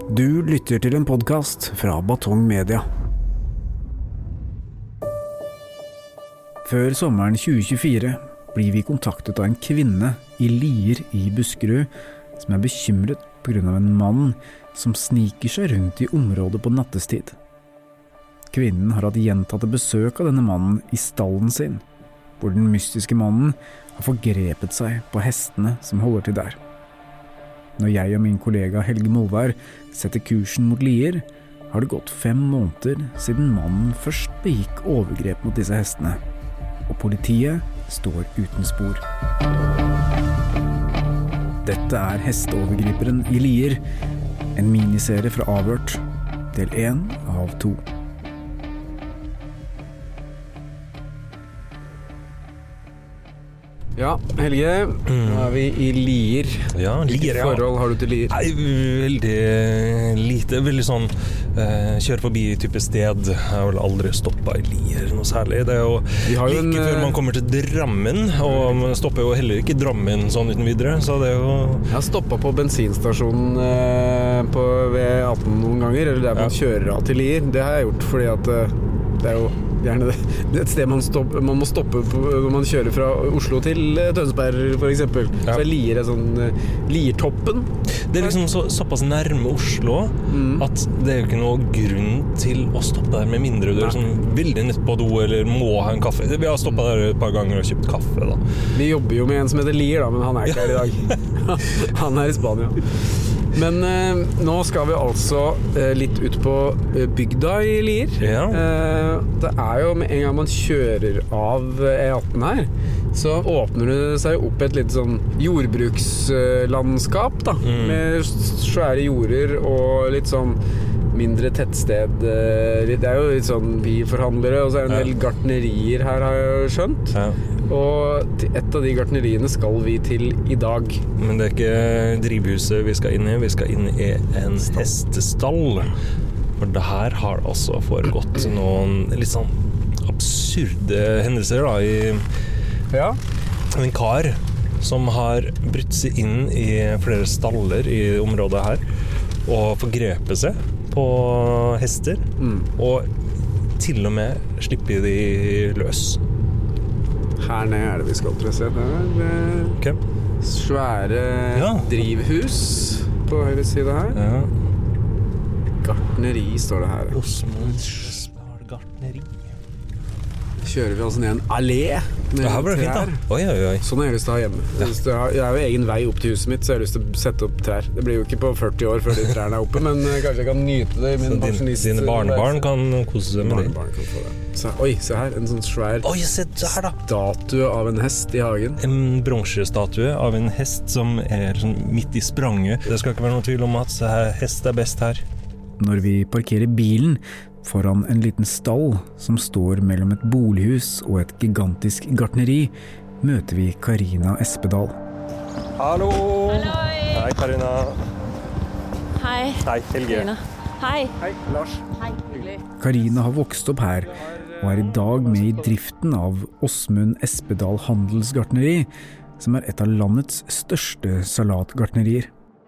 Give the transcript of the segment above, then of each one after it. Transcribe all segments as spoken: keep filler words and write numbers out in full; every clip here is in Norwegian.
Du lytter til en podcast fra Batong Media. Før sommeren tjue tjuefire blir vi kontaktet av en kvinne i Lier i Buskerud som er bekymret på grunn av en mann som sniker seg rundt i området på nattestid. Kvinnen har hatt gjentatte besøk av denne mannen i stallen sin, hvor den mystiske mannen har forgrepet seg på hestene som holder til der. Når jeg og min kollega Helge Molvær setter kursen mot Lier, har det gått fem måneder siden mannen først begikk overgrep mot disse hestene, og politiet står uten spor. Dette er Hesteovergriperen i Lier, en miniserie fra Avhørt, del én av to. Ja, Helge, nå er vi i Lier. Ja, Lier, ja. Hvilket forhold har du til Lier? Nei, veldig lite, veldig sånn eh, kjøre forbi type sted. Jeg har vel aldri stoppet i Lier noe særlig. Det er jo, jo like en, før man kommer til Drammen, og man stopper jo heller ikke Drammen sånn uten videre, så det er jo... Jeg har stoppet på bensinstasjonen eh, på V atten noen ganger, eller der man ja. kjører av til Lier. Det har jeg gjort fordi at eh, det er jo gjerne det. Det er et sted man, stopp, man må stoppe på, når man kjører fra Oslo til Tønsberg for eksempel. Ja. Så Lier er sånn Liertoppen. Det er liksom så, såpass nærme Oslo mm. at det er jo ikke noe grunn til å stoppe der med mindre du er sånn veldig nett på do eller må ha en kaffe. Vi har stoppet der et par ganger og kjøpt kaffe da. Vi jobber jo med en som heter Lier da, men han er ikke her i dag. Han er i Spania. Men eh, nå skal vi altså eh, litt ut på eh, bygda i Lier. Ja. Eh, det er jo med en gang man kjører av E atten her, så åpner det seg opp et litt sånn jordbrukslandskap da, mm. med svære jorder og litt sånn mindre tettsted. Det er jo litt sånn biforhandlere, og så er det en del gartnerier her, har jeg skjønt. Ja. Og et av de gartneriene skal vi til i dag. Men det er ikke drivhuset vi skal inn i, vi skal inn i en hestestall. For det her har altså foregått noen litt sånn absurde hendelser da, i ja. en kar som har brutt seg inn i flere staller i området her, og forgrepet seg på hester, mm. og til og med slipper de løs. Her nede er det vi skal til å se. Det er okay. svære ja. drivhus på høyre side her. Ja. Gartneri står det her. Osmons gartneri. Kjører vi altså ned en allé med det her ble fint da. Oi, oi, oi. Sånn har jeg lyst til å ha hjemme. Ja. Jeg har jo egen vei opp til huset mitt, så jeg har lyst til å sette opp trær. Det blir jo ikke på førti år før de trærne er oppe, men kanskje jeg kan nyte det i min pensjonist. Dine barnebarn kan kose seg med det. Barnebarn kan få det. Så, oi, se her, en sånn svær oi, se her, da. statue av en hest i hagen. En bronsestatue av en hest som er sånn midt i spranget. Det skal ikke være noe tvil om at hest er best her. Når vi parkerer bilen foran en liten stall som står mellom et bolighus og et gigantisk gartneri, møter vi Karina Espedal. Hallo! Halloi! Hei, Karina. Hei. Hei, Helge. Karina. Hei. Hei, Lars. Hei, hyggelig. Karina har vokst opp her, og er i dag med i driften av Åsmund Espedal Handelsgartneri, som er et av landets største salatgartnerier.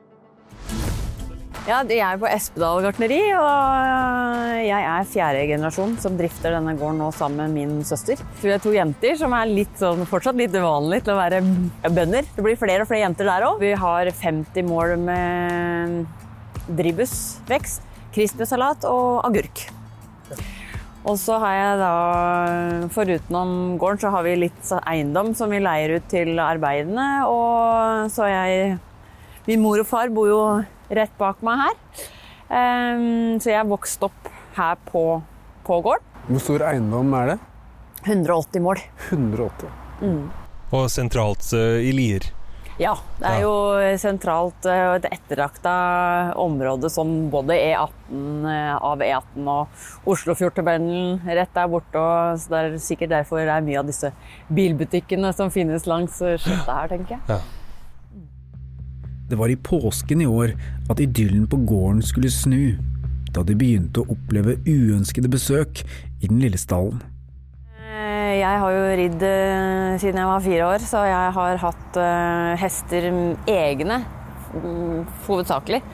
Ja, jeg er på Espedal gartneri, og jeg er fjerde generasjon som drifter denne gården nå sammen med min søster. Så vi er to jenter som er litt sånn, fortsatt litt uvanlig til å være bønder. Det blir flere og flere jenter der også. Vi har femti mål med drivhusvekst, krispsalat og agurk. Og så har jeg da, forutenom gården, så har vi litt eiendom som vi leier ut til arbeidene, og så er jeg, min mor og far bor jo rett bak meg her. Um, så jeg har vokst opp her på, på gården. Hvor stor eiendom er det? hundre og åtti mål. hundre og åtti? Mm. Og sentralt uh, i Lier? Ja, det er ja. jo sentralt uh, et ettertraktet område som både E atten, uh, av E atten og Oslofjordtunnelen rett der borte. Og, så det er sikkert derfor det er mye av disse bilbutikkene som finnes langs skjøttet her, tenker jeg. Ja. Det var i påsken i år at idyllen på gården skulle snu, da de begynte å oppleve uønskede besøk i den lille stallen. Jeg har jo ridd uh, siden jeg var fire år, så jeg har hatt uh, hester egne, um, hovedsakelig.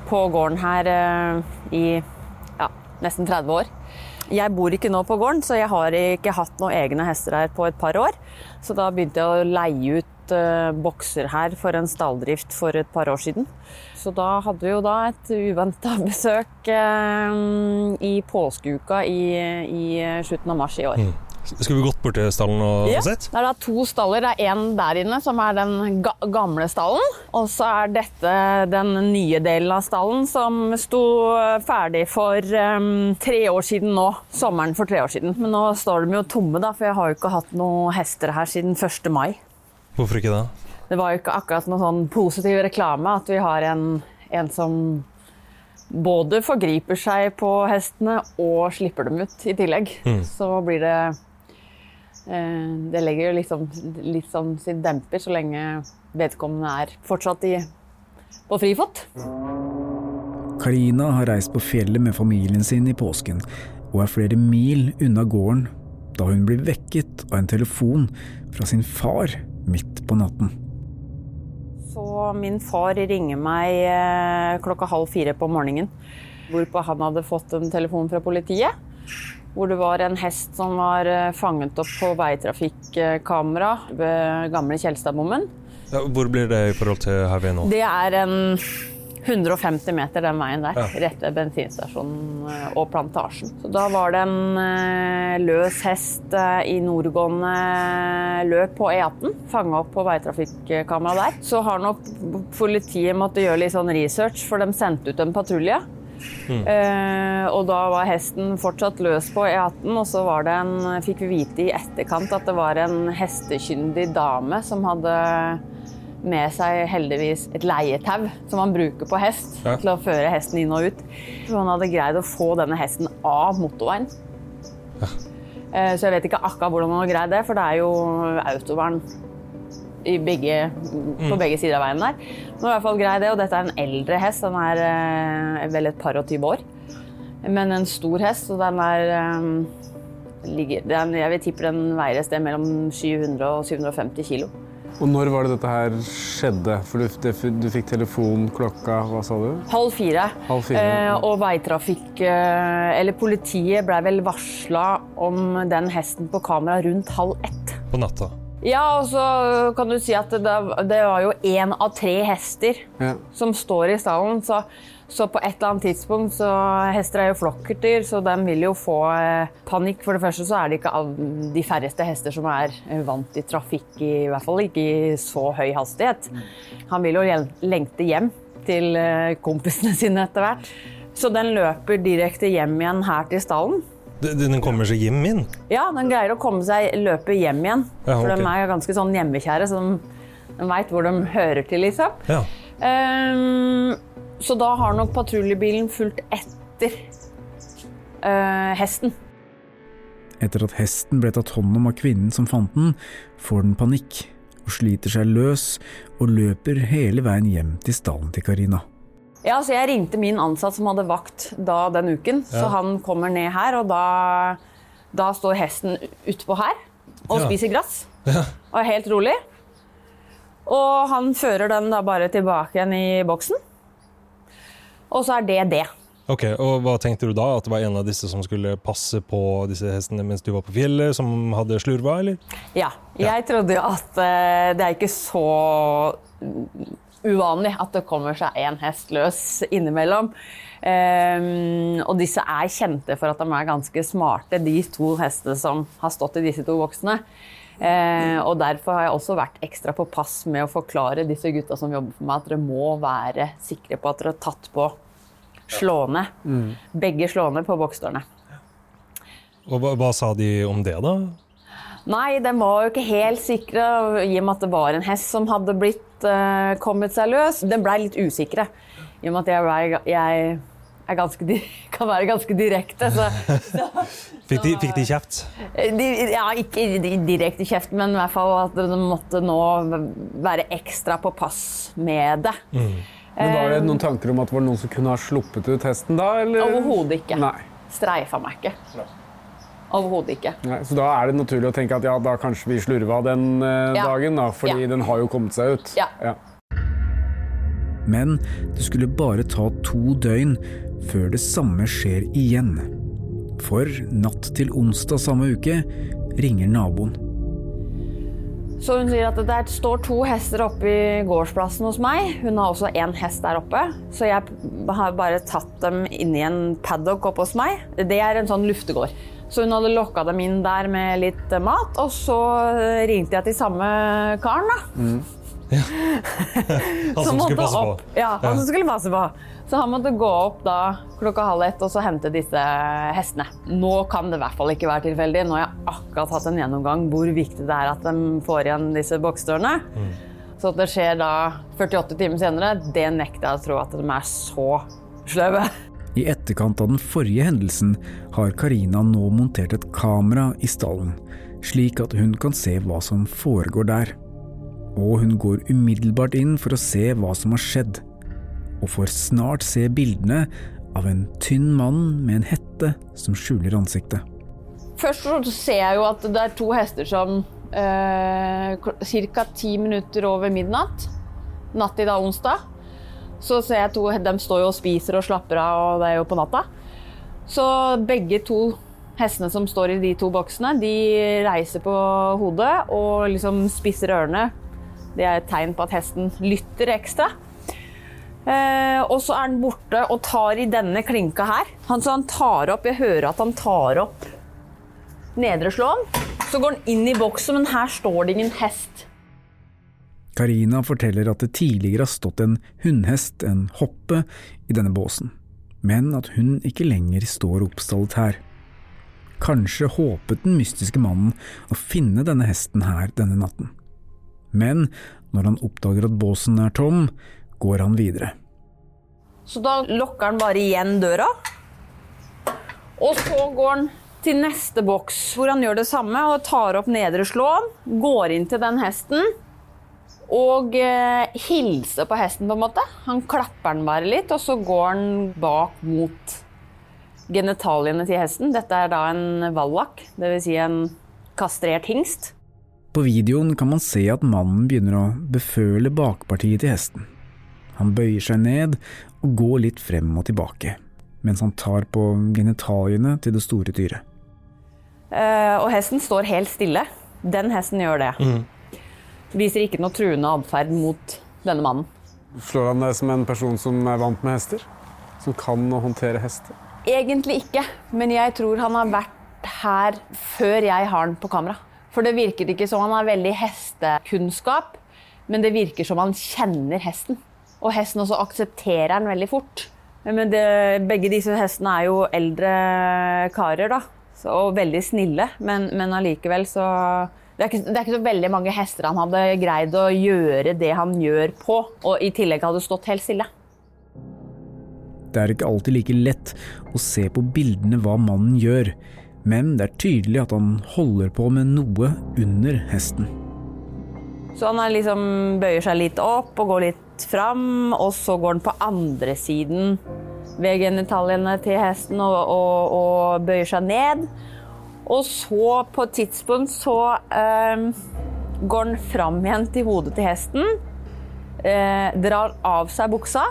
på gården her eh, i ja, nesten tretti år. Jeg bor ikke nå på gården, så jeg har ikke hatt noen egne hester her på et par år. Så da begynte jeg å leie ut uh, bokser her for en stalldrift for et par år siden. Så da hadde vi jo da et uventet besøk uh, i påskeuka i, i slutten av mars i år. Mm. Skal vi gått bort til stallen og ja, sett? Det er da to staller. Det er en der inne, som er den ga gamle stallen. Og så er dette den nye delen av stallen, som sto ferdig for um, tre år siden nå. Sommeren for tre år siden. Men nå står de jo tomme, da, for jeg har jo ikke hatt noen hester her siden første mai. Hvorfor ikke det? Det var jo ikke akkurat noe sånn positiv reklame at vi har en, en som både forgriper seg på hestene og slipper dem ut i tillegg. Mm. Så blir det Det legger jo liksom, litt sånn sin demper så lenge vedkommende er fortsatt i, på frifot. Karina har reist på fjellet med familien sin i påsken og er flere mil unna gården da hun blir vekket av en telefon fra sin far midt på natten. Så min far ringer meg klokka halv fire på morgenen, hvorpå han hadde fått en telefon fra politiet, hvor det var en hest som var fanget opp på veitrafikkamera ved gamle Kjelstadbommen. Ja, hvor blir det i forhold til her vi er nå? Det er en hundre og femti meter den veien der, ja. Rett ved bensinstasjonen og plantasjen. Så da var det en løs hest i nordgående løp på E atten, fanget opp på veitrafikkamera der. Så har nok politiet måttet gjøre litt sånn research, for de sendte ut en patrulje. Mm. Uh, og da var hesten fortsatt løs på E atten, og så var det en, fikk vi vite i etterkant at det var en hestekyndig dame som hadde med seg heldigvis et leietau som man bruker på hest, ja. Til å føre hesten inn og ut. Så han hadde greid å få denne hesten av motorveien. Ja. Uh, så jeg vet ikke akkurat hvordan han har greid det, for det er jo autovern i begge, på begge sider av veien der. Nå er i hvert fall grei det, og dette er en eldre hest. Den er eh, vel et par og tyve år. Men en stor hest, og den er eh, ligger, den, jeg vil tippe den veier et sted mellom syv hundre og syv hundre og femti kilo. Og når var det dette her skjedde? For du, det, du fikk telefon klokka, hva sa du? Halv fire. Halv fire. Eh, og veitrafikk, eh, eller politiet ble vel varslet om den hesten på kamera rundt halv ett. På natta? Ja, og så kan du si at det, det var jo en av tre hester ja. Som står i stallen, så, så på et eller annet tidspunkt, så hester er jo flokkdyr, så de vil jo få eh, panikk. For det første så er det ikke av de færreste hester som er vant i trafikk, i, i hvert fall ikke i så høy hastighet. Han vil jo lengte hjem til eh, kompisene sine etter hvert. Så den løper direkte hjem igjen her til stallen. Den kommer seg hjem inn? Ja, den greier å komme seg løpe hjem igjen. Ja, for okay. De er ganske sånn hjemmekjære, så de, de vet hvor de hører til, liksom. Ja. Um, så da har nok patruljebilen fulgt etter uh, hesten. Etter at hesten ble tatt hånd om av kvinnen som fant den, får den panikk og sliter seg løs og løper hele veien hjem til stallen til Karina. Ja, så jeg ringte min ansatt som hadde vakt da den uken, ja. Så han kommer ned her, og da, da står hesten utpå her og ja. Spiser grass, ja. Og er helt rolig. Og han fører den da bare tilbake igjen i boksen, og så er det det. Ok, og hva tenkte du da? At det var en av disse som skulle passe på disse hestene mens du var på fjellet, som hadde slurva, eller? Ja, jeg ja. Trodde jo at uh, det er ikke så uvanlig at det kommer seg en hest løs innimellom. Um, og disse er kjente for at de er ganske smarte, de to hestene som har stått i disse to voksne. Uh, og derfor har jeg også vært ekstra på pass med å forklare disse gutta som jobber for meg at dere må være sikre på at dere har tatt på slående. Mm. Begge slående på boksdørene. Og hva, hva sa de om det da? Nei, de var jo ikke helt sikre, i og med at det var en hest som hadde blitt uh, kommet seg løs. De ble litt usikre, i og med at jeg, ble, jeg er ganske, kan være ganske direkte. Så, så, fikk, de, fikk de kjeft? De, ja, ikke direkte kjeft, men i hvert fall at de måtte nå være ekstra på pass med det. Mm. Men var det noen tanker om at det var noen som kunne ha sluppet ut hesten da? Eller? Overhodet ikke. Nei. Streifa meg ikke. Overhodet ikke. Nei, så da er det naturlig å tenke at ja, da kanskje vi slurva den eh, ja. Dagen, da, fordi ja. Den har jo kommet seg ut. Ja. Ja. Men det skulle bare ta to døgn før det samme skjer igjen. For natt til onsdag samme uke ringer naboen. Så hun sier at det der står to hester oppe i gårdsplassen hos meg. Hun har også en hest der oppe, så jeg har bare tatt dem inn i en paddock oppe hos meg. Det er en sånn luftegård. Så hun hadde lokket dem inn der med litt mat, og så ringte jeg til samme karen da. Mm. Ja. Han som skulle passe på. Ja, han som skulle passe på. Så han måtte gå opp da klokka halv ett og så hente disse hestene. Nå kan det i hvert fall ikke være tilfeldig. Nå har jeg akkurat hatt en gjennomgang hvor viktig det er at de får igjen disse boksdørene. Mm. Så at det skjer da førtiåtte timer senere, det nekter jeg å tro at de er så sløve. I etterkant av den forrige hendelsen har Karina nå montert et kamera i stallen, slik at hun kan se hva som foregår der. Og hun går umiddelbart inn for å se hva som har skjedd, og får snart se bildene av en tynn mann med en hette som skjuler ansiktet. Først så ser jeg jo at det er to hester som eh, cirka ti minutter over midnatt, natt til da onsdag, så ser jeg to, de står jo og spiser og slapper av, og det er jo på natta. Så begge to hestene som står i de to boksene, de reiser på hodet og liksom spisser ørene. Det er et tegn på at hesten lytter ekstra. Eh, og så er den borte og tar i denne klinka her. Han, så han tar opp, jeg hører at han tar opp nedre slåen. Så går han inn i boksen, men her står det ingen hest. Karina forteller at det tidligere har stått en hundhest, en hoppe, i denne båsen. Men at hun ikke lenger står oppstallet her. Kanskje håpet den mystiske mannen å finne denne hesten her denne natten. Men når han oppdager at båsen er tom, går han videre. Så da lokker han bare igjen døra. Og så går han til neste boks, hvor han gjør det samme, og tar opp nedre slåen, går inn til den hesten, og eh, hilser på hesten på en måte. Han klapper den bare litt, og så går han bak mot genitaliene til hesten. Dette er da en vallak, det vil si en kastrert hingst. På videoen kan man se at mannen begynner å beføle bakpartiet til hesten. Han bøyer seg ned og går litt frem og tilbake, mens han tar på genitaliene til det store dyret. Uh, og hesten står helt stille. Den hesten gjør det. Mm. Viser ikke noe truende adferd mot denne mannen. Slår han deg som en person som er vant med hester? Som kan å håndtere hester? Egentlig ikke, men jeg tror han har vært her før jeg har den på kamera. For det virker ikke som han har veldig hestekunnskap, men det virker som han kjenner hesten. Og hesten også aksepterer den veldig fort. Men det, begge disse hestene er jo eldre karer da, så, og veldig snille, men, men allikevel så... Det er, ikke, det er ikke så veldig mange hester han hadde greid å gjøre det han gjør på, og i tillegg hadde stått helt stille. Det er ikke alltid like lett å se på bildene hva mannen gjør, men det er tydelig at han holder på med noe under hesten. Så han er liksom, bøyer seg litt opp og går litt fram, og så går han på andre siden ved genitaliene til hesten og, og, og bøyer seg ned. Og så på et tidspunkt så eh, går han fram igjen til hodet til hesten, eh, drar av seg buksa.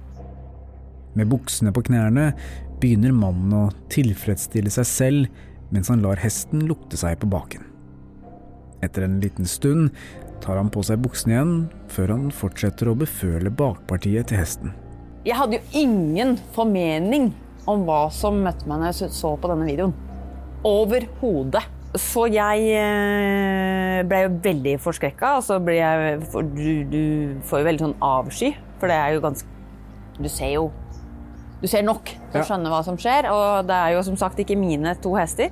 Med buksene på knærne begynner mannen å tilfredsstille seg selv, mens han lar hesten lukte seg på baken. Etter en liten stund tar han på seg buksen igjen, før han fortsetter å beføle bakpartiet til hesten. Jeg hadde jo ingen formening om hva som møtte meg når jeg så på denne videoen. Overhodet. Så jeg ble jo veldig forskrekket, og så ble jeg, du, du får jo veldig sånn avsky, for det er jo ganske, du ser jo, du ser nok til å skjønne hva som skjer, og det er jo som sagt ikke mine to hester.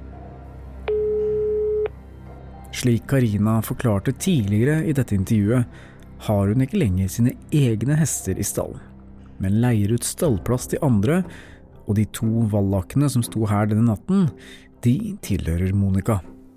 Slik Karina forklarte tidligere i dette intervjuet, har hun ikke lenger sine egne hester i stallen, men leier ut stallplass til andre, og de to vallakene som sto her denne natten, de tilhører Monica.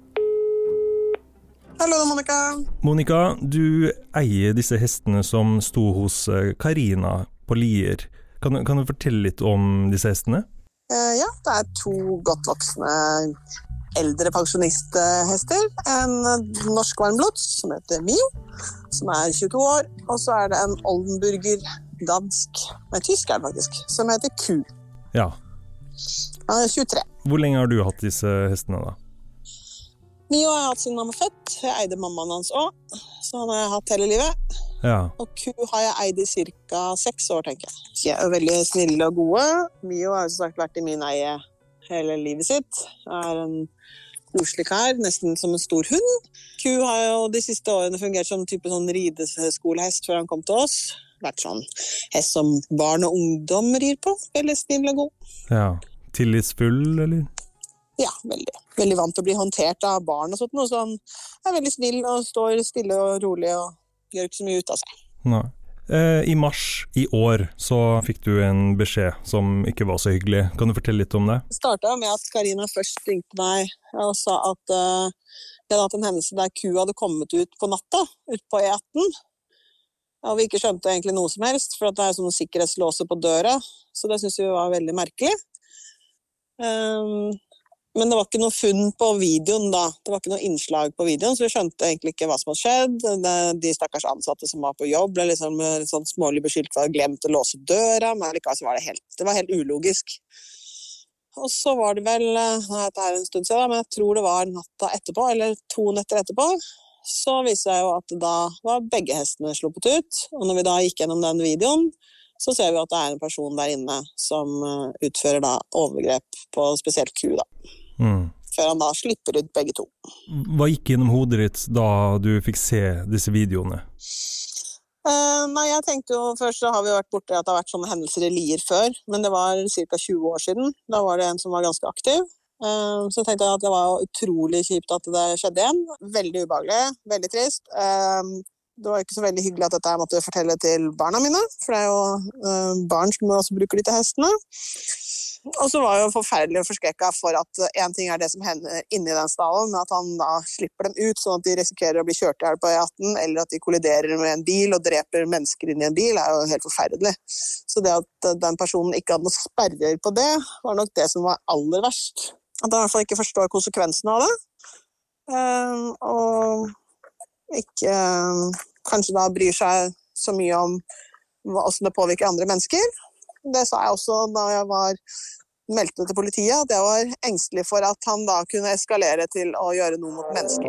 Hallo, Monica. Monica, du eier disse hestene som sto hos Karina på Lier. Kan, kan du fortelle litt om disse hestene? Uh, ja, det er to godt voksne eldre pensjonisthester. En norsk varmblods som heter Mio, som er tjueto år. Og så er det en Oldenburger dansk, nei tysk er det faktisk, som heter Q. Ja. Han er tjuetre. Hvor lenge har du hatt disse hestene da? Mio har jeg hatt siden han var født. Jeg eide mammaen hans også, så han har jeg hatt hele livet. Ja. Og Q har jeg eid i cirka seks år, tenker jeg. De er veldig snille og gode. Mio har som sagt vært i min eie hele livet sitt. Er en koselig kar, nesten som en stor hund. Q har jo de siste årene fungert som type sånn rideskolehest før han kom til oss. Vært sånn hest som barn og ungdom rir på. Veldig snill og god. Ja. Tillitsfull, eller? Ja, veldig. Veldig vant til å bli håndtert av barn og sånt. Så han er veldig snill og står stille og rolig og gjør ikke så mye ut av seg. Nei. Eh, I mars i år så fikk du en beskjed som ikke var så hyggelig. Kan du fortelle litt om det? Det startet med at Karina først ringte meg og sa at uh, det hadde hatt en hendelse der Q hadde kommet ut på natta, ut på E atten. Og vi ikke skjønte egentlig noe som helst, for det er sånn sikkerhetslåse på døra. Så det synes vi var veldig merkelig. Um, Men det var ikke noe funn på videoen da. Det var ikke noe innslag på videoen, så vi skjønte egentlig ikke hva som hadde skjedd. De stakkars ansatte som var på jobb ble liksom litt sånn smålig beskyldt for å ha glemt å låse døra, men likevel så var det helt, det var helt ulogisk. Og så var det vel, dette er en stund siden, men jeg tror det var natta etterpå, eller to netter etterpå, så viser jeg jo at da var begge hestene sluppet ut. Og når vi da gikk gjennom den videoen, så ser vi at det er en person der inne som utfører da overgrep på spesielt Q da. Mm. Før han da slipper ut begge to. Hva gikk gjennom hodet ditt da du fikk se disse videoene? Uh, nei, jeg tenkte jo, først så har vi vært borte at det har vært sånne hendelser i Lier før, men det var cirka tjue år siden. Da var det en som var ganske aktiv. Uh, så tenkte jeg at det var utrolig kjipt at det skjedde igjen. Veldig ubehagelig, veldig trist. Uh, det var ikke så veldig hyggelig at dette jeg måtte fortelle til barna mine, for det er jo uh, barn som også bruker de til hestene. Og så var jeg jo forferdelig forskrekket for at en ting er det som hender inni den stallen, men at han da slipper dem ut, sånn at de risikerer å bli kjørt i hjel på E atten, eller at de kolliderer med en bil og dreper mennesker inn i en bil, er jo helt forferdelig. Så det at den personen ikke hadde noe sperrer på det, var nok det som var aller verst. At han i hvert fall ikke forstår konsekvensene av det. Um, og ikke um, kanskje da bryr seg så mye om hvordan det påvirker andre mennesker. Det sa jeg også da jeg var meldte til politiet, at jeg var engstelig for at han da kunne eskalere til å gjøre noe mot mennesker.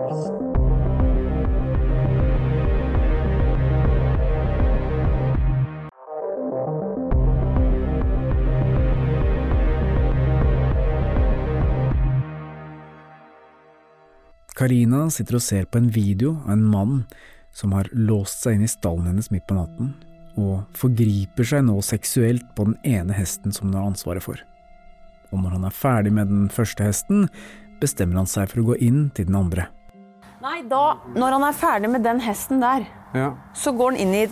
Karina sitter og ser på en video av en mann som har låst seg inn i stallen hennes midt på natten, og forgriper seg nå seksuelt på den ene hesten som hun har ansvaret for. Og når han er ferdig med den første hesten, bestemmer han seg for å gå inn til den andre. Nei, da, når han er ferdig med den hesten der, Ja. så går han inn i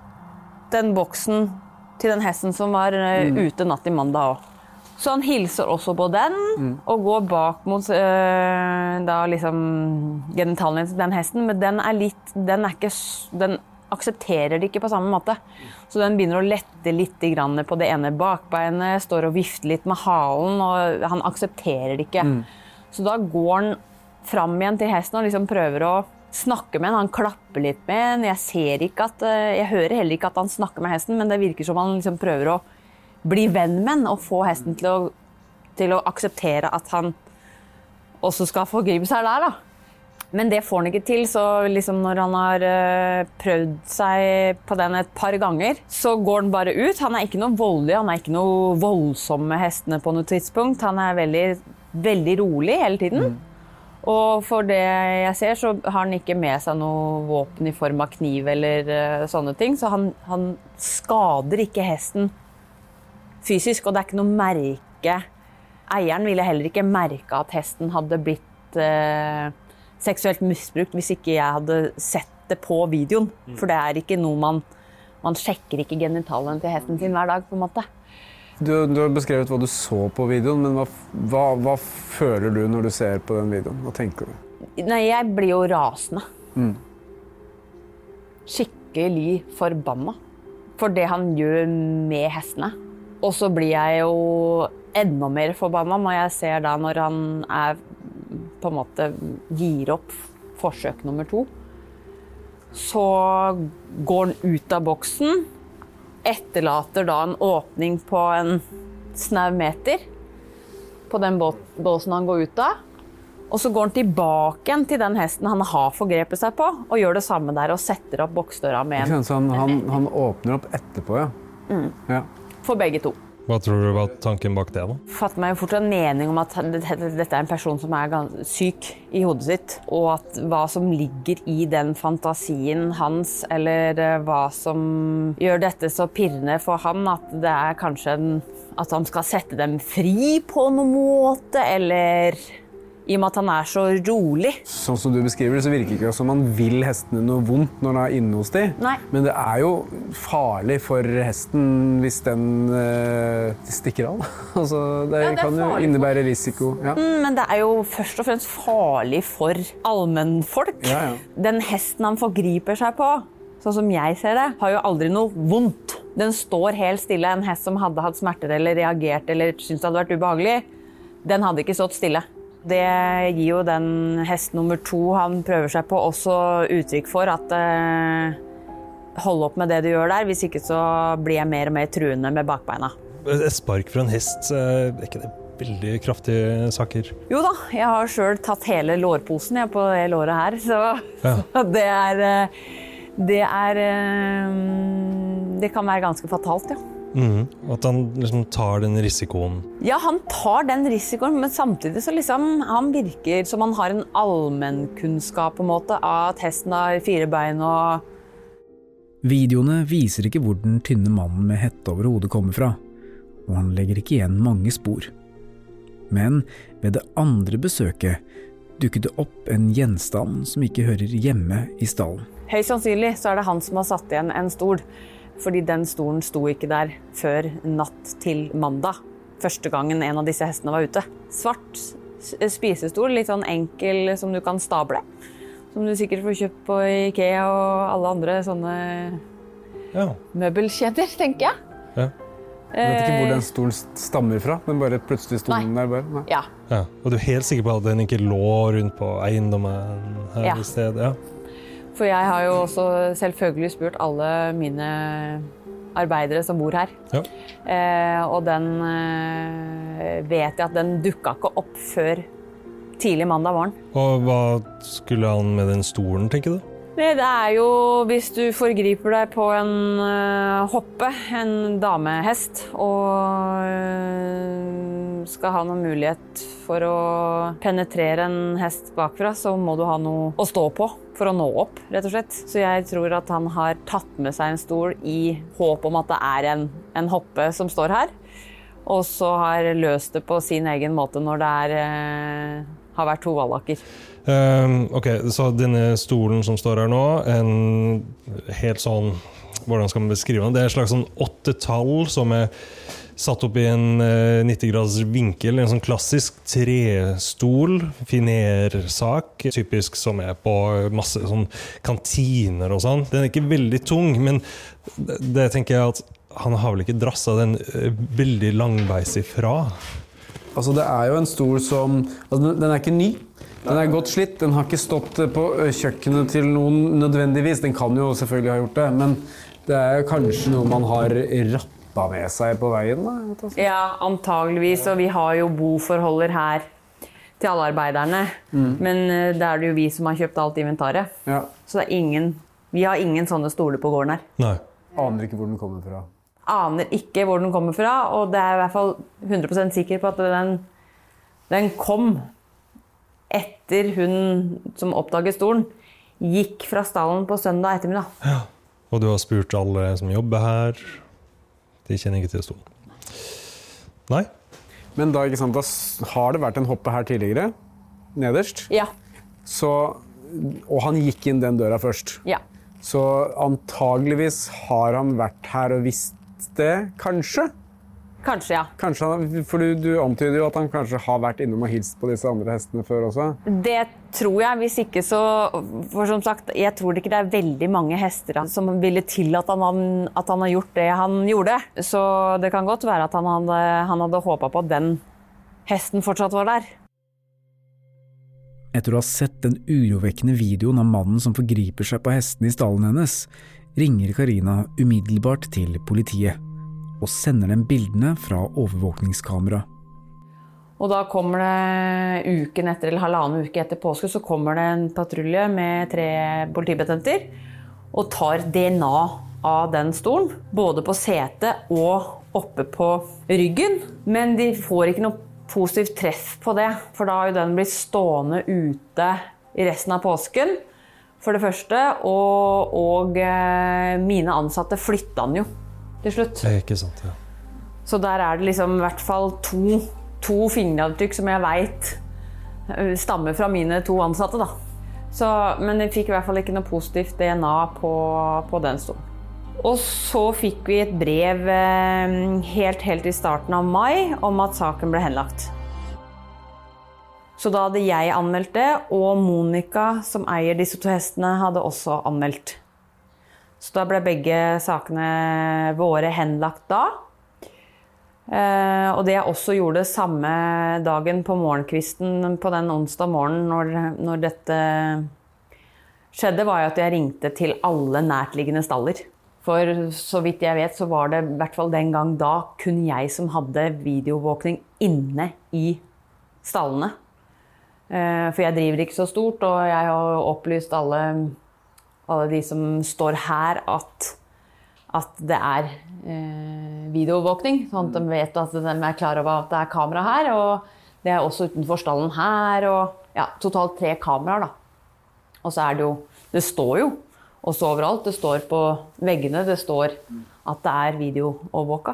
den boksen til den hesten som var uh, Mm. ute natt i mandag også. Så han hilser også på den, Mm. og går bak mot uh, da liksom genitalene til den hesten, men den er litt, den er ikke, s- den aksepterer det ikke på samme måte. Så den begynner å lette litt grann på det ene bakbeinet, står og vifter litt med halen, og han aksepterer det ikke. Så da går han fram igjen til hesten og liksom prøver å snakke med den. Han klapper litt med den. Jeg ser ikke at, jeg hører heller ikke at han snakker med hesten, men det virker som han liksom prøver å bli venn med den og få hesten til å, til å akseptere at han også skal forgripe seg der da. Men det får han ikke til, så liksom når han har uh, prøvd seg på den et par ganger, så går han bare ut. Han er ikke noe voldelig, han er ikke noe voldsom med hestene på noe tidspunkt. Han er veldig, veldig rolig hele tiden. Mm. Og for det jeg ser, så har han ikke med seg noe våpen i form av kniv eller uh, sånne ting. Så han, han skader ikke hesten fysisk, og det er ikke noe merke. Eieren ville heller ikke merke at hesten hadde blitt uh, seksuelt misbrukt hvis ikke jeg hadde sett det på videoen. For det er ikke noe man, man sjekker ikke genitalene til hesten sin hver dag på en måte. Du, du har beskrevet hva du så på videoen, men hva, hva, hva føler du når du ser på den videoen? Hva tenker du? Nei, jeg blir jo rasende. Mm. Skikkelig forbanna for det han gjør med hestene. Og så blir jeg jo enda mer forbanna når jeg ser da når han er på en måte gir opp forsøk nummer to. Så går den ut av boksen, etterlater da en åpning på en snau meter på den båsen han går ut av. Og så går han tilbake igjen til den hesten han har forgrepet seg på, og gjør det samme der og setter opp boksdøra med en. Så han, han, han åpner opp etterpå, ja. Mm. Ja. For begge to. Hva tror du var tanken bak det da? Fatter meg jo fortsatt en mening om at dette er en person som er syk i hodet sitt, og at hva som ligger i den fantasien hans, eller hva som gjør dette så pirrende for han, at det er kanskje en, at han skal sette dem fri på noen måte, eller i og med at han er så rolig. Sånn som du beskriver det, så virker det ikke som han vil hestene noe vondt når han er inne hos de. Nei. Men det er jo farlig for hesten hvis den øh, stikker av. Altså, det, Ja, det er kan jo farlig innebære risiko. Ja. Mm, Men det er jo først og fremst farlig for allmennfolk. Ja, ja. Den hesten han forgriper seg på, sånn som jeg ser det, har jo aldri noe vondt. Den står helt stille. En hest som hadde hatt smerter eller reagert eller syntes det hadde vært ubehagelig, den hadde ikke stått stille. Det gir jo den hest nummer to han prøver seg på også uttrykk for at eh, hold opp med det du gjør der, hvis ikke så blir jeg mer og mer truende med bakbeina. Et spark fra en hest, er ikke det veldig kraftige saker? Jo da, jeg har selv tatt hele lårposen jeg, på det låret her, så, Ja. så det er, eh, det er, eh, det kan være ganske fatalt, ja. Mhm. At han liksom tar den risikoen. Ja, han tar den risikoen, men samtidig så liksom, han virker som han har en allmennkunnskap på en måte, av at hesten har fire bein og... Videoene viser ikke hvor den tynne mannen med hette over hodet kommer fra, og han legger ikke igjen mange spor. Men ved det andre besøket dukket det opp en gjenstand som ikke hører hjemme i stallen. Høyst sannsynlig så er det han som har satt igjen en stol, fordi den stolen sto ikke der før natt til mandag, første gangen en av disse hestene var ute. Svart spisestol, litt sånn enkel som du kan stable, som du sikkert får kjøpt på IKEA og alle andre sånne Ja. møbelkjeder, tenker jeg. Ja. Jeg vet ikke hvor den stolen stammer fra, men bare plutselig sto den der bare. Nei. Ja. Ja. Og du er helt sikker på at den ikke lå rundt på eiendommen her Ja. i stedet? Ja. For jeg har jo også selvfølgelig spurt alle mine arbeidere som bor her. Ja. Eh, og den eh, vet jeg at den dukket ikke opp før tidlig mandag morgen. Og hva skulle han med den stolen, tenker du? Det er jo hvis du forgriper deg på en uh, hoppe, en damehest, og uh, skal ha noen mulighet for å penetrere en hest bakfra, så må du ha noe å stå på for å nå opp, rett og slett. Så jeg tror at han har tatt med seg en stol i håp om at det er en, en hoppe som står her, og så har løst det på sin egen måte når det er, uh, har vært to vallaker. Um, ok, så denne stolen som står her nå, en helt sånn, hvordan skal man beskrive den? Det er et slags sånn åttetall som er satt opp i en uh, nitti graders vinkel, en sånn klassisk trestol, finersak, typisk som er på masse sånn kantiner og sånn. Den er ikke veldig tung, men det, det tenker jeg at han har vel ikke drasset den uh, veldig langveis ifra. Altså, det er jo en stol som, altså, den, den er ikke ny. Den er godt slitt, den har ikke stått på kjøkkenet til noen nødvendigvis. Den kan jo selvfølgelig ha gjort det, men det er kanskje noe man har rappa med seg på veien. Da. Ja, antageligvis, og vi har jo boforholder her til alle arbeiderne. Mm. Men det er det jo vi som har kjøpt alt inventaret. Ja. Så det er ingen, vi har ingen sånne stoler på gården her. Nei. Aner ikke hvor den kommer fra. Aner ikke hvor den kommer fra, og det er i hvert fall hundre prosent sikker på at den, den kom etter hun som oppdaget stolen, gikk fra stallen på søndag ettermiddag. Ja. Og du har spurt alle som jobber her. De kjenner ikke til stolen. Nei. Men da, ikke sant, da har det vært en hoppe her tidligere, nederst. Ja. Så, og han gikk inn den døra først. Ja. Så antageligvis har han vært her og visst det, kanskje? Kanskje, ja. Kanskje han, for du, du antyder jo at han kanskje har vært innom og hilst på disse andre hestene før også. Det tror jeg, hvis ikke så, for som sagt, jeg tror ikke det er veldig mange hester som ville tillate han, at han har gjort det han gjorde. Så det kan godt være at han hadde, han hadde håpet på at den hesten fortsatt var der. Etter å ha sett den urovekkende videoen av mannen som forgriper seg på hestene i stallen hennes, ringer Karina umiddelbart til politiet og sender dem bildene fra overvåkningskamera. Og da kommer det uken etter, eller halvannen uke etter påske, så kommer det en patrulje med tre politibetjenter og tar D N A av den stolen, både på setet og oppe på ryggen. Men de får ikke noe positivt treff på det, for da har jo den blitt stående ute i resten av påsken, for det første, og, og eh, mine ansatte flyttet den jo til slutt. Det er ikke sant, ja. Så der er det liksom i hvert fall to, to fingeravtrykk som jeg vet stammer fra mine to ansatte da. Så, men jeg fikk i hvert fall ikke noe positivt D N A på, på den stolen. Og så fikk vi et brev helt, helt i starten av mai om at saken ble henlagt. Så da hadde jeg anmeldt det, og Monica, som eier disse to hestene, hadde også anmeldt. Så da ble begge sakene våre henlagt da. Og det jeg også gjorde samme dagen på morgenkvisten på den onsdag morgenen når, når dette skjedde, var at jeg ringte til alle nærtliggende staller. For så vidt jeg vet, så var det i hvert fall den gang da kun jeg som hadde videovåkning inne i stallene. For jeg driver ikke så stort, og jeg har opplyst alle, alle de som står her at, at det er eh, videovåkning, sånn at de vet at de er klar over at det er kamera her, og det er også utenfor stallen her, og ja, totalt tre kameraer da. Og så er det jo, det står jo, også overalt, det står på veggene, det står at det er videoovervåka.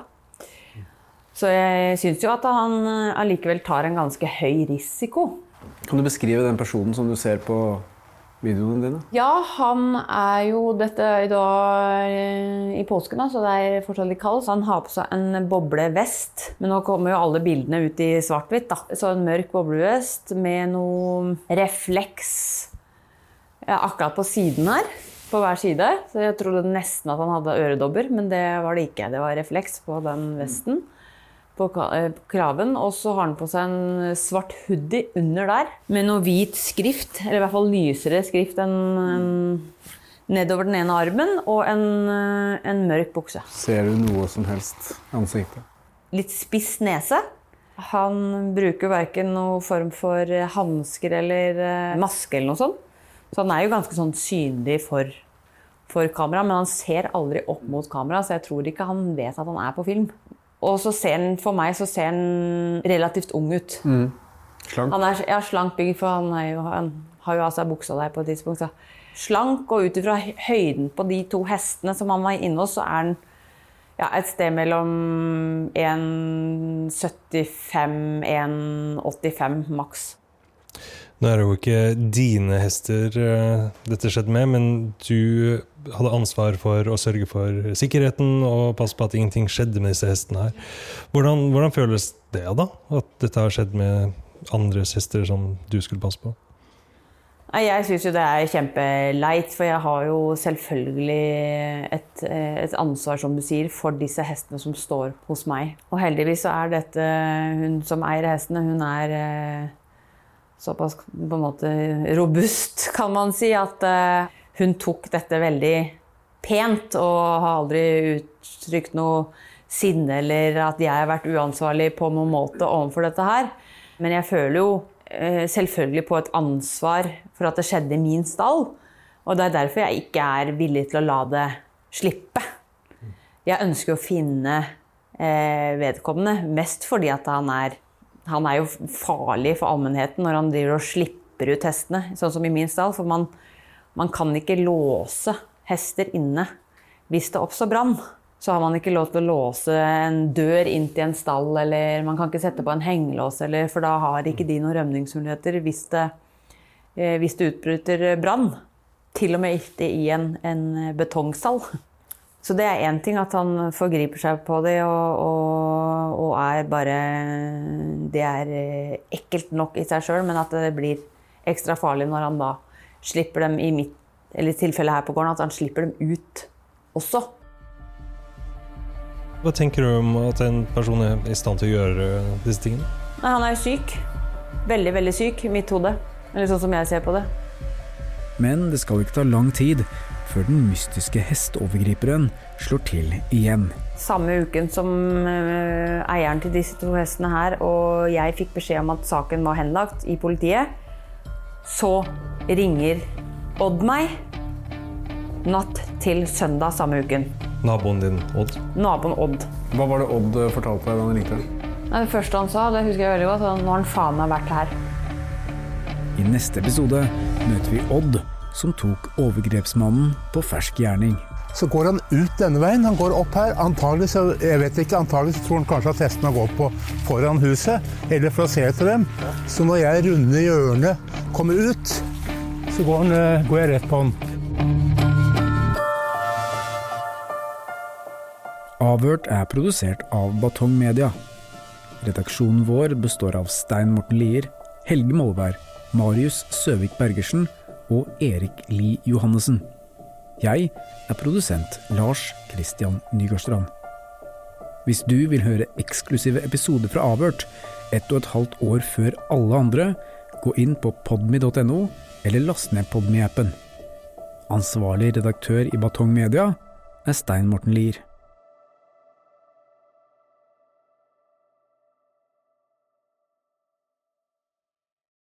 Så jeg synes jo at han allikevel tar en ganske høy risiko. Kan du beskrive den personen som du ser på videoene dine? Ja, han er jo, dette i dag i påsken da, så det er fortsatt litt kaldt, så han har på seg en boblevest. Men nå kommer jo alle bildene ut i svart-hvitt da. Så en mørk boblevest med noe refleks ja, akkurat på siden her. På hver side, så jeg trodde nesten at han hadde øredobber, men det var det ikke. Det var refleks på den vesten, på kraven, og så har han på seg en svart hoodie under der, med noe hvit skrift, eller i hvert fall lysere skrift enn en, nedover den ene armen, og en, en mørk bukse. Ser du noe som helst ansiktet? Litt spiss nese. Han bruker hverken noen form for handsker eller maske eller noe sånt. Så han er jo ganske sånn synlig for, for kamera, men han ser aldri opp mot kamera, så jeg tror ikke han vet at han er på film. Og så ser han, for meg, så ser han relativt ung ut. Mm. Slank? Han er ja, slank bygg, for han, er jo, han har jo av seg buksa der på et tidspunkt. Så. Slank, og utifra høyden på de to hestene som han var inne hos, så er han ja, et sted mellom en syttifem til en åttifem maks. Nå er det jo ikke dine hester uh, dette skjedde med, men du hadde ansvar for å sørge for sikkerheten og passe på at ingenting skjedde med disse hestene her. Hvordan, hvordan føles det da, at dette har skjedd med andres hester som du skulle passe på? Jeg synes jo det er kjempeleit, for jeg har jo selvfølgelig et, et ansvar, som du sier, for disse hestene som står hos meg. Og heldigvis så er dette, hun som eier hestene, hun er såpass på en måte robust, kan man si, at uh, hun tok dette veldig pent, og har aldri uttrykt noe sinne, eller at jeg har vært uansvarlig på noen måte overfor dette her. Men jeg føler jo uh, selvfølgelig på et ansvar for at det skjedde i min stall, og det er derfor jeg ikke er villig til å la det slippe. Jeg ønsker å finne uh, vedkommende, mest fordi at han er Han er jo farlig for allmennheten når han driver og slipper ut hestene, sånn som i min stall, for man, man kan ikke låse hester inne hvis det oppstår brann. Så har man ikke lov til å låse en dør inn til en stall, eller man kan ikke sette på en hengelås, eller, for da har ikke de noen rømningsmuligheter hvis det, eh, hvis det utbryter brann. Til og med ikke i en, en betongstall. Så det er en ting at han forgriper seg på det, og, og, og er bare, det er ekkelt nok i seg selv, men at det blir ekstra farlig når han da slipper dem i mitt, eller i tilfellet her på gården, at han slipper dem ut også. Hva tenker du om at en person er i stand til å gjøre disse tingene? Nei, han er syk. Veldig, veldig syk i mitt hode. Eller sånn som jeg ser på det. Men det skal ikke ta lang tid før den mystiske hesteovergriperen slår til igjen. Samme uken som øh, eieren til disse to hestene her, og jeg fikk beskjed om at saken var henlagt i politiet, så ringer Odd meg natt til søndag samme uken. Naboen din, Odd? Naboen Odd. Hva var det Odd fortalte deg da han ringte? Det første han sa, det husker jeg veldig godt, nå har han faen meg vært her. I neste episode møter vi Odd, som tok overgrepsmannen på fersk gjerning. Så går han ut denne veien, han går opp her, antagelig, så, jeg vet ikke, antagelig så tror han kanskje at hestene har gått på foran huset, eller for å se etter dem. Så når jeg runder hjørnet, kommer ut, så går, han, går jeg rett på han. Avhørt er produsert av Batong Media. Redaksjonen vår består av Stein Morten Lier, Helge Molberg, Marius Søvik Bergersen og Erik Li Johannessen. Jeg er produsent Lars Christian Nygaardstrand. Hvis du vil høre eksklusive episoder fra Avhørt ett og et halvt år før alle andre, gå inn på podme punktum no eller last ned Podme-appen. Ansvarlig redaktør i Batong Media er Stein Morten Lier.